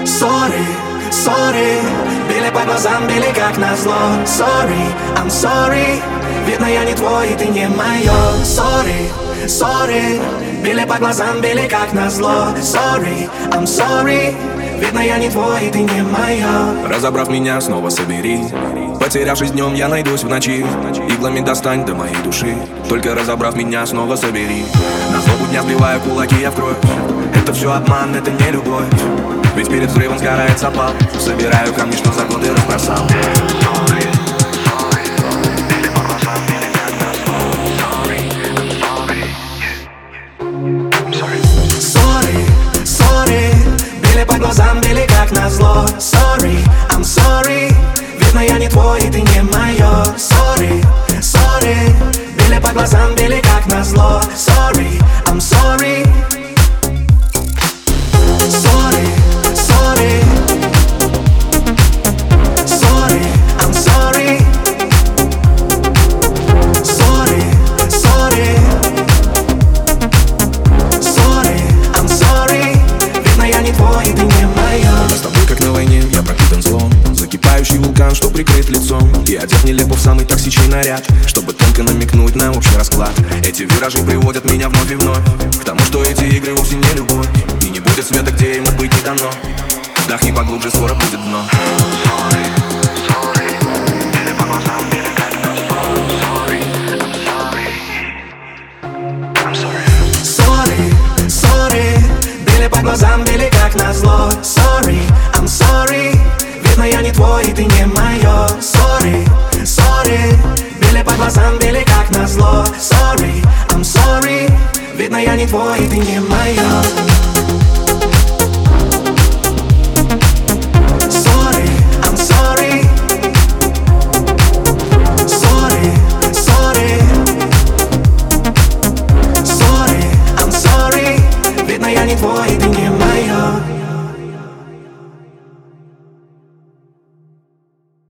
Sorry, sorry, били по глазам, били как назло. Sorry, I'm sorry, видно я не твой и ты не моё. Sorry, sorry, били по глазам, били как назло. Sorry, I'm sorry, видно я не твой и ты не моё. Разобрав меня, снова собери. Потерявшись днем, я найдусь в ночи. Иглами достань до моей души. Только разобрав меня, снова собери. На злобу дня сбиваю кулаки я в кровь. Это все обман, это не любовь. Ведь перед взрывом сгорает запал. Собираю камни, что за годы разбросал. Sorry, sorry, били по глазам, били как назло. Sorry, I'm sorry, видно я не твой и ты не моё. Sorry, sorry, били по глазам, били как назло. Sorry, I'm sorry. Sorry, sorry, sorry, I'm sorry. Sorry, sorry, sorry, I'm sorry. Видно я не твой и ты не моё. С тобой как на войне, я пропитан злом. Закипающий вулкан, что прикрыт лицом. И одет нелепо в самый токсичный наряд, чтобы тонко намекнуть на общий расклад. Эти виражи приводят меня вновь и вновь к тому, что эти игры вовсе не любовь. И не будет света, где ему быть не дано. Вдохни поглубже, скоро будет дно. Sorry, sorry, били по глазам, били как назло. Sorry, I'm sorry, видно я не твой и ты не моё. Sorry, sorry, били по глазам, били как назло. Sorry, I'm sorry, видно я не твой и ты не моё. Sorry, I'm sorry. Sorry, sorry, sorry, I'm sorry, видно я не твой и ты не